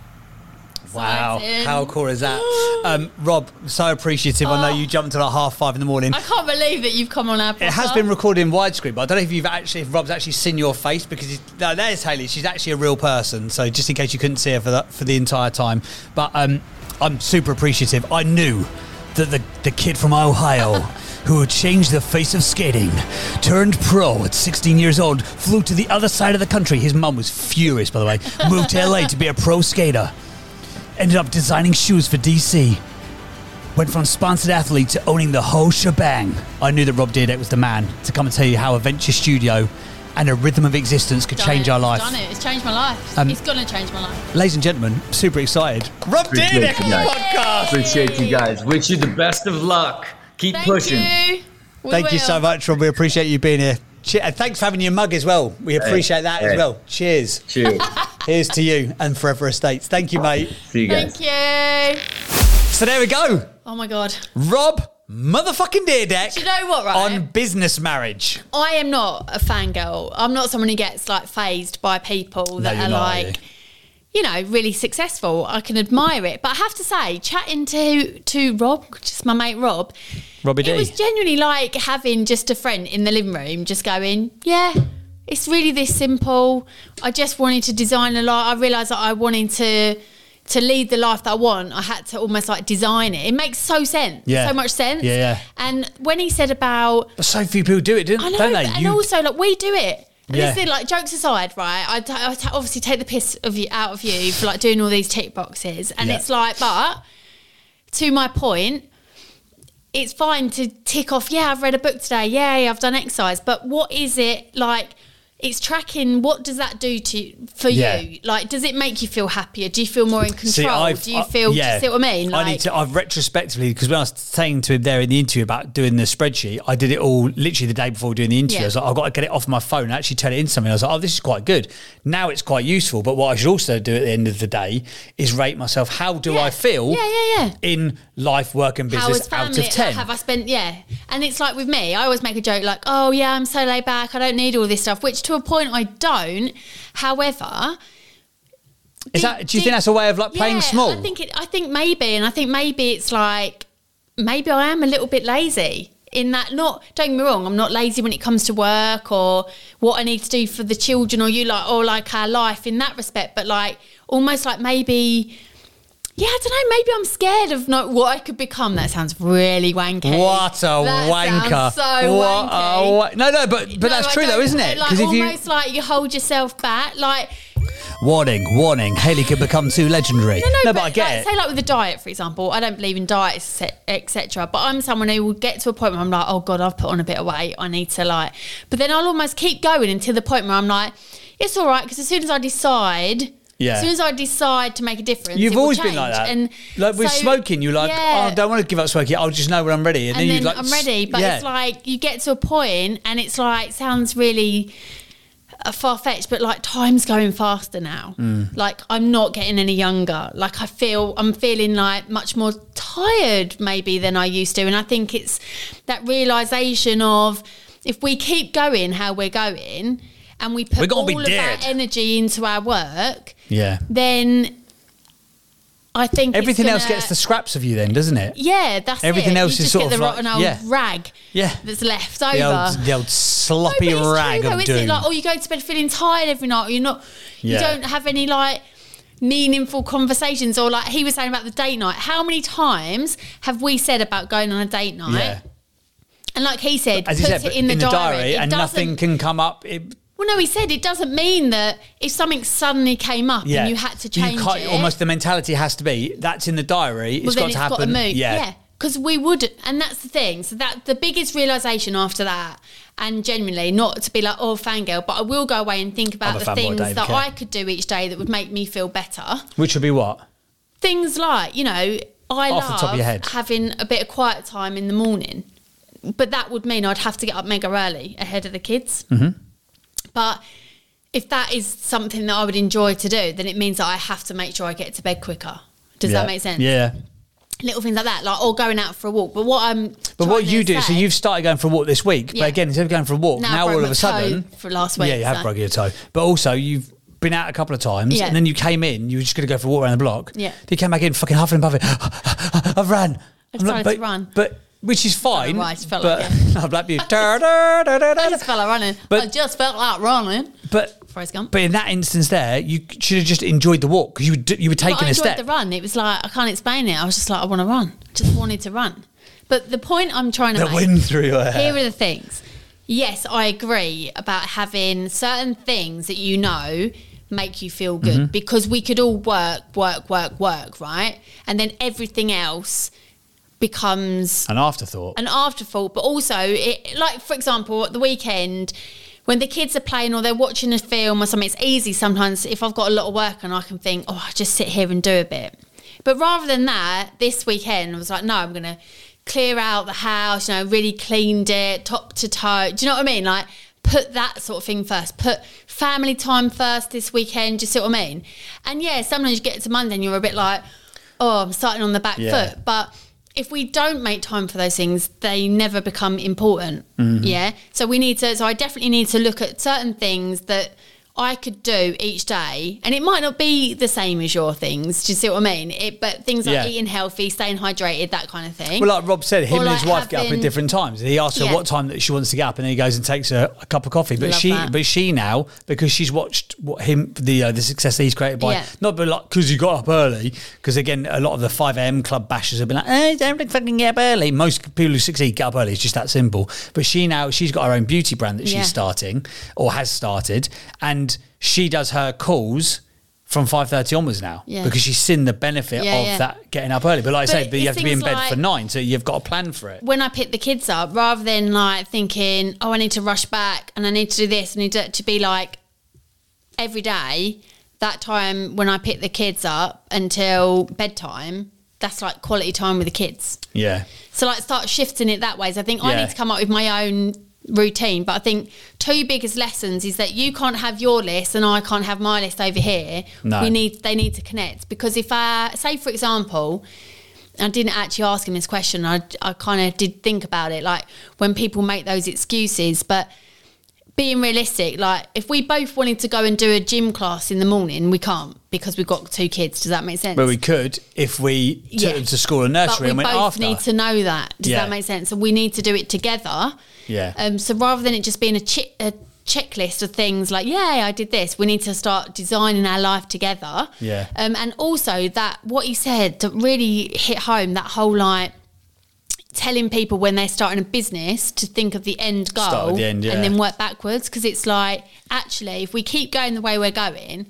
Wow, how cool is that? Rob, so appreciative. I know you jumped at like 5:30 in the morning. I can't believe that you've come on our podcast. It has been recorded in widescreen, but I don't know if Rob's actually seen your face, because there's Hayley. She's actually a real person. So just in case you couldn't see her for the entire time, but I'm super appreciative. I knew that the kid from Ohio who had changed the face of skating, turned pro at 16 years old, flew to the other side of the country. His mum was furious, by the way. Moved to LA to be a pro skater. Ended up designing shoes for DC. Went from sponsored athlete to owning the whole shebang. I knew that Rob Dyrdek was the man to come and tell you how a venture studio and a rhythm of existence could change our life. It's changed my life. It's going to change my life. Ladies and gentlemen, super excited. Rob Dyrdek on the podcast. Appreciate you guys. Wish you the best of luck. Keep pushing. Thank you so much, Rob. We appreciate you being here. And thanks for having your mug as well. We appreciate that as well. Cheers. Cheers. Here's to you and Forever Estates. Thank you, mate. See you guys. Thank you. So there we go. Oh my God. Rob motherfucking Dyrdek. Do you know what, right? On business marriage. I am not a fangirl. I'm not someone who gets like phased by people that are like, you know, really successful. I can admire it. But I have to say, chatting to Rob, just my mate Rob, Robbie D. It was genuinely like having just a friend in the living room just going, yeah, it's really this simple. I just wanted to design a life. I realised that I wanted to lead the life that I want. I had to almost like design it. It makes so much sense. Yeah. And when he said about... But so few people do it, don't they? And also, like, we do it. And Yeah. this is like, jokes aside, right? I obviously take the piss out of you for like doing all these tick boxes. And it's like, but to my point, it's fine to tick off, yeah, I've read a book today, yeah, I've done exercise, but what is it like? It's tracking. What does that do for you? Like, does it make you feel happier? Do you feel more in control? Do you feel? Do you see what I mean? Like, I've retrospectively, because when I was saying to him there in the interview about doing the spreadsheet, I did it all literally the day before doing the interview. I was like, I've got to get it off my phone and actually turn it into something. I was like, oh, this is quite good. Now it's quite useful. But what I should also do at the end of the day is rate myself. How do I feel? In life, work, and business out of 10? Have I spent? Yeah, and it's like with me, I always make a joke like, oh yeah, I'm so laid back. I don't need all this stuff, which to a point I don't. However, do you think that's a way of like playing small? I think maybe it's like, maybe I am a little bit lazy in that. Not, don't get me wrong, I'm not lazy when it comes to work or what I need to do for the children or like our life in that respect, but like almost like maybe. Yeah, I don't know. Maybe I'm scared of what I could become. That sounds really wanky. What a wanker! Sounds so wanky. No, but that's true though, isn't it? Like almost like you hold yourself back. Like warning! Hayley could become too legendary. No, but I get it. Say like with the diet, for example. I don't believe in diets, etc. But I'm someone who will get to a point where I'm like, oh God, I've put on a bit of weight. I need to like. But then I'll almost keep going until the point where I'm like, it's all right, because as soon as I decide. Yeah. As soon as I decide to make a difference, you've always been like that. And like with smoking, you're like, oh, I don't want to give up smoking. I'll just know when I'm ready, and then you like, I'm ready. But it's like you get to a point, and it's like sounds really far fetched, but like time's going faster now. Like I'm not getting any younger. Like I'm feeling like much more tired maybe than I used to, and I think it's that realization of if we keep going how we're going. And we put all of that energy into our work, then I think everything else gets the scraps of you then, doesn't it? Yeah, that's everything else is sort of the rotten old rag that's left over. The old sloppy rag of doom. It? Like, oh, you go to bed feeling tired every night, or you don't have any like meaningful conversations, or like he was saying about the date night. How many times have we said about going on a date night? Yeah. And like he said, as he said, it in the diary and nothing can come up. Well, no, he said it doesn't mean that if something suddenly came up and you had to change it. Almost the mentality has to be, that's in the diary, it's got to happen. Got to move. Yeah. Because we would, and that's the thing. So that the biggest realisation after that, and genuinely not to be like, oh, fangirl, but I will go away and think about the things that I could do each day that would make me feel better. Which would be what? things like, you know, I Off the top of your head. love having a bit of quiet time in the morning, but that would mean I'd have to get up mega early ahead of the kids. Mm-hmm. But if that is something that I would enjoy to do, then it means that I have to make sure I get to bed quicker. Does that make sense? Yeah. Little things like that, like or going out for a walk. But what you do, so you've started going for a walk this week, but again, instead of going for a walk, now all of a sudden, for last week, you have broken your toe. But also, you've been out a couple of times, and then you came in. You were just going to go for a walk around the block. Yeah. You came back in, fucking huffing and puffing. I've ran. I started to run, but which is fine. I just felt like I black you. I just felt like running. I just felt like running. But in that instance, there you should have just enjoyed the walk because you were taking a step. I enjoyed the run. It was like I can't explain it. I was just like I want to run. Just wanted to run. But the point I'm trying to make. The wind through your hair. Here are the things. Yes, I agree about having certain things that you know make you feel good because we could all work, right? And then everything else becomes an afterthought. But also, like for example, at the weekend, when the kids are playing or they're watching a film or something, it's easy sometimes if I've got a lot of work and I can think, oh, I'll just sit here and do a bit. But rather than that, this weekend I was like, no, I'm going to clear out the house, you know, really cleaned it top to toe. Do you know what I mean? Like, put that sort of thing first. Put family time first this weekend. Do you see what I mean? And yeah, sometimes you get to Monday and you're a bit like, oh, I'm starting on the back foot. But if we don't make time for those things, they never become important. Yeah. So I definitely need to look at certain things that I could do each day, and it might not be the same as your things. Do you see what I mean? But things like eating healthy, staying hydrated, that kind of thing. Well, like Rob said, him and his wife get up at different times. He asks her what time that she wants to get up, and then he goes and takes her a cup of coffee. But she now, because she's watched the success that he's created by not like because you got up early. Because again, a lot of the 5 a.m. club bashers have been like, don't fucking get up early. Most people who succeed get up early. It's just that simple. But she's got her own beauty brand that she's starting or has started, and she does her calls from 5:30 onwards now because she's seen the benefit of that getting up early. But like I say, you have to be in bed for 9, so you've got a plan for it. When I pick the kids up, rather than like thinking, oh, I need to rush back and I need to do this, I need to be like every day, that time when I pick the kids up until bedtime, that's like quality time with the kids. Yeah. So like start shifting it that way. So I think I need to come up with my own routine, but I think 2 biggest lessons is that you can't have your list and I can't have my list over here. No. They need to connect, because if I say, for example, I didn't actually ask him this question, I kind of did think about it, like when people make those excuses, but being realistic, like if we both wanted to go and do a gym class in the morning, we can't because we've got 2 kids. Does that make sense? Well, we could if we took them to school and nursery and went after. But we both need to know that. Does that make sense? And we need to do it together. Yeah. So rather than it just being a checklist of things like, I did this, we need to start designing our life together. Yeah. And also that what he said that really hit home, that whole like telling people when they're starting a business to think of the end goal and then work backwards, because it's like, actually, if we keep going the way we're going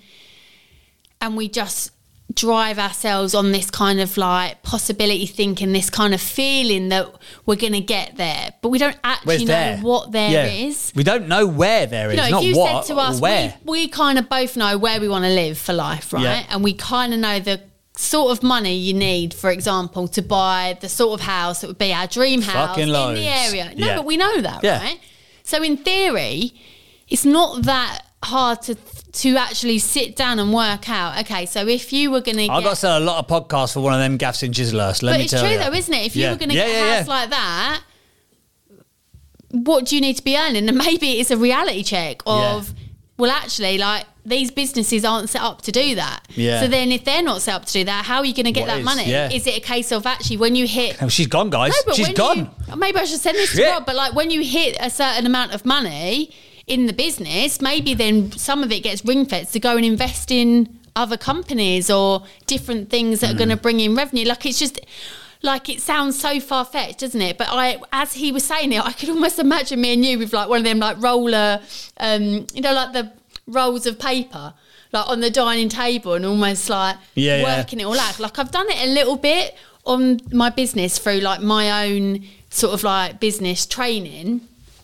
and we just drive ourselves on this kind of like possibility thinking, this kind of feeling that we're going to get there, but we don't actually know what there is. We don't know where there is, not if you what said to us, where. We kind of both know where we want to live for life, right? Yeah. And we kind of know the sort of money you need, for example, to buy the sort of house that would be our dream house in the area. No, but we know that, right? So in theory, it's not that hard to actually sit down and work out, okay, so if you were going to I've got to sell a lot of podcasts for one of them gaffs in Chislehurst, let me tell you. But it's true though, isn't it? If you were going to get a house like that, what do you need to be earning? And maybe it's a reality check of, well, actually, like, these businesses aren't set up to do that. Yeah. So then if they're not set up to do that, how are you going to get that money? Yeah. Is it a case of actually when you hit... Oh, she's gone, guys. No, she's gone. Maybe I should send this to Rob, but like when you hit a certain amount of money in the business, maybe then some of it gets ring-fenced to go and invest in other companies or different things that are going to bring in revenue. Like, it's just... Like, it sounds so far-fetched, doesn't it? But as he was saying it, I could almost imagine me and you with like one of them like roller, like the rolls of paper, like on the dining table, and almost like working it all out. Like, I've done it a little bit on my business through like my own sort of like business training,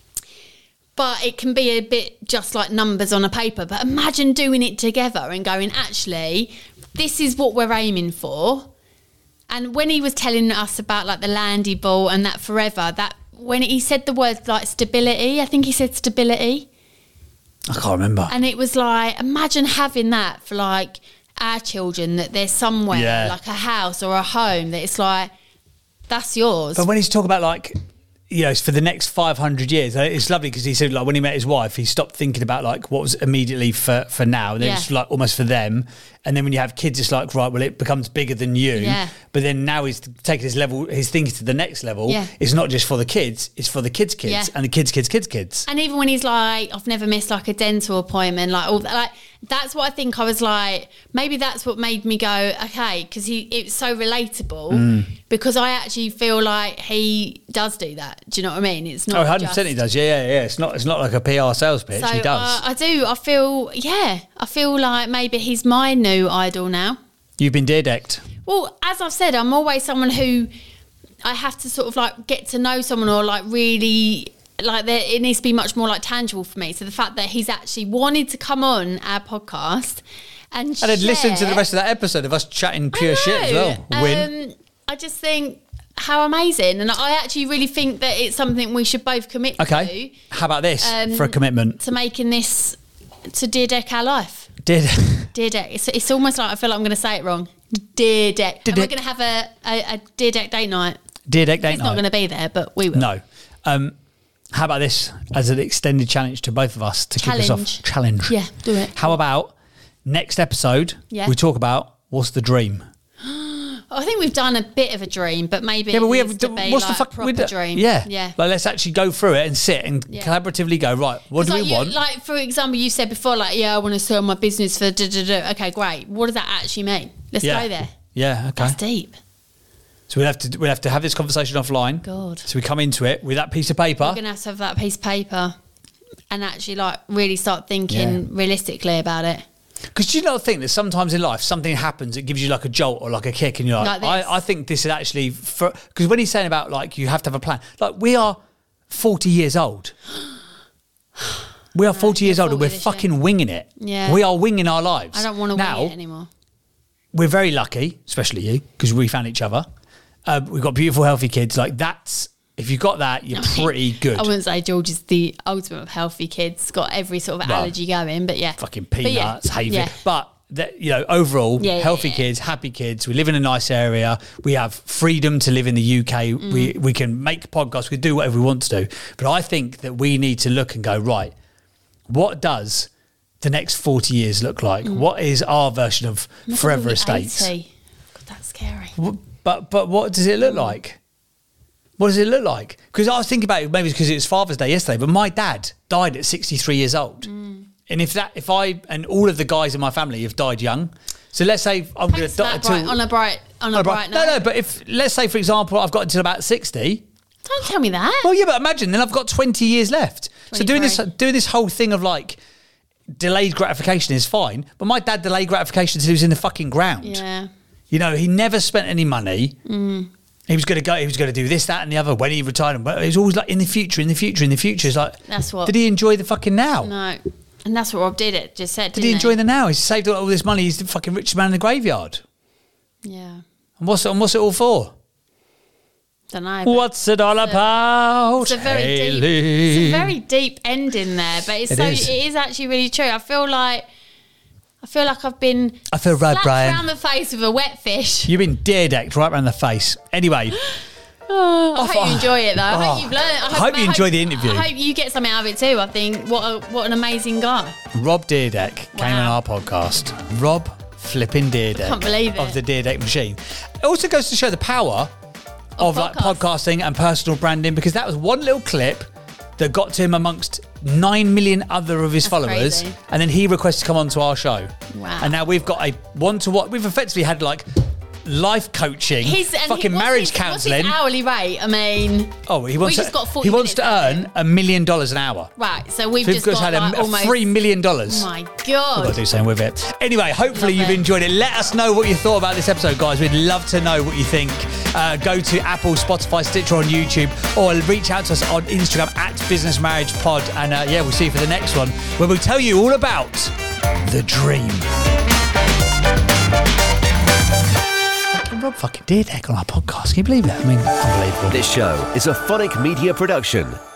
but it can be a bit just like numbers on a paper. But imagine doing it together and going, actually, this is what we're aiming for. And when he was telling us about like the land he bought and that forever, that when he said the word like stability, I think he said stability. I can't remember. And it was like, imagine having that for like our children, that there's somewhere like a house or a home that it's like, that's yours. But when he's talking about like, you know, for the next 500 years, it's lovely because he said like when he met his wife, he stopped thinking about like what was immediately for now, and then it's like almost for them. And then when you have kids, it's like, right, well, it becomes bigger than you. Yeah. But then now he's taking his thinking to the next level. Yeah. It's not just for the kids, it's for the kids' kids and the kids'. And even when he's like, I've never missed like a dental appointment, like all that, like that's what I think. I was like, maybe that's what made me go, okay, because it's so relatable. Because I actually feel like he does do that. Do you know what I mean? It's not 100% he does. Yeah. It's not like a PR sales pitch. So, he does. I do. I feel like maybe he's my new idol now. You've been dear-decked. Well, as I've said, I'm always someone who I have to sort of like get to know someone, or like really like it needs to be much more like tangible for me. So the fact that he's actually wanted to come on our podcast and then listen to the rest of that episode of us chatting pure shit as well. Win. I just think how amazing, and I actually really think that it's something we should both commit to. How about this for a commitment to making this to Dear Deck our life? Dear Deck. It's almost like I feel like I'm going to say it wrong. Dear Deck. And we're going to have a Dear Deck date night. Dear Deck date night. It's not going to be there, but we will. No. How about this as an extended challenge to both of us to kick us off? Challenge. Yeah, do it. How about next episode we talk about what's the dream? I think we've done a bit of a dream, but maybe we have to be what's like the fuck proper dream. Yeah. Like let's actually go through it and sit and collaboratively go, right, what do we want? Like for example, you said before, like, I want to sell my business for Okay, great. What does that actually mean? Let's go there. Yeah, okay. That's deep. So we'll have to have this conversation offline. God. So we come into it with that piece of paper. We're gonna have to have that piece of paper and actually like really start thinking realistically about it. Because do you not think that sometimes in life something happens that gives you like a jolt or like a kick, and you're like I think this is actually because when he's saying about like you have to have a plan, like we are 40 years old. We are 40 years old and we're fucking winging it. Yeah. We are winging our lives. I don't want to wing it anymore. We're very lucky, especially you, because we found each other. We've got beautiful, healthy kids. Like that's, if you've got that, you're pretty good. I wouldn't say George is the ultimate of healthy kids. Got every sort of allergy going, but fucking peanuts, hay fever. But overall, healthy kids, happy kids. We live in a nice area. We have freedom to live in the UK. We can make podcasts. We can do whatever we want to do. But I think that we need to look and go, right, what does the next 40 years look like? What is our version of Forever Estates? 80. God, that's scary. But what does it look like? What does it look like? Because I was thinking about it, maybe because it was Father's Day yesterday, but my dad died at 63 years old. And if I and all of the guys in my family have died young, so let's say I'm going to die on a bright note. No, but if let's say for example I've got until about 60. Don't tell me that. Well, yeah, but imagine then I've got 20 years left. 23. So doing this whole thing of like delayed gratification is fine, but my dad delayed gratification until he was in the fucking ground. Yeah. You know, he never spent any money. He was going to go. He was going to do this, that, and the other when he retired. But it was always like in the future. It's like, that's what. Did he enjoy the fucking now? No, and that's what Rob did. It just said. Did he enjoy the now? He's saved all this money. He's the fucking richest man in the graveyard. Yeah. And what's it all for? Don't know. What's it all about? It's a very deep ending there, but it is actually really true. I feel like I've been slapped around the face with a wet fish. You've been deer-decked right around the face. Anyway. I hope you enjoy it though. I hope you've learned. I hope you enjoy the interview. I hope you get something out of it too. I think what an amazing guy. Rob Deerdeck came on our podcast. Rob flipping Deerdeck. I can't believe it. Of the Deerdeck machine. It also goes to show the power of like podcasting and personal branding, because that was one little clip that got to him amongst 9 million other of his followers. Crazy. And then he requested to come onto our show. Wow. And now we've got a one-to-one. We've effectively had like life coaching, marriage counselling. What's his hourly rate? I mean, he wants to earn $1 million an hour. Right, so we've just got had like almost $3 million. Oh my God. We've got to do something with it. Anyway, hopefully you've enjoyed it. Let us know what you thought about this episode, guys. We'd love to know what you think. Go to Apple, Spotify, Stitcher on YouTube, or reach out to us on Instagram at Business Marriage Pod. And we'll see you for the next one, where we'll tell you all about the dream. Rob fucking Dyrdek on our podcast. Can you believe that? I mean, unbelievable. This show is a Phonic Media production.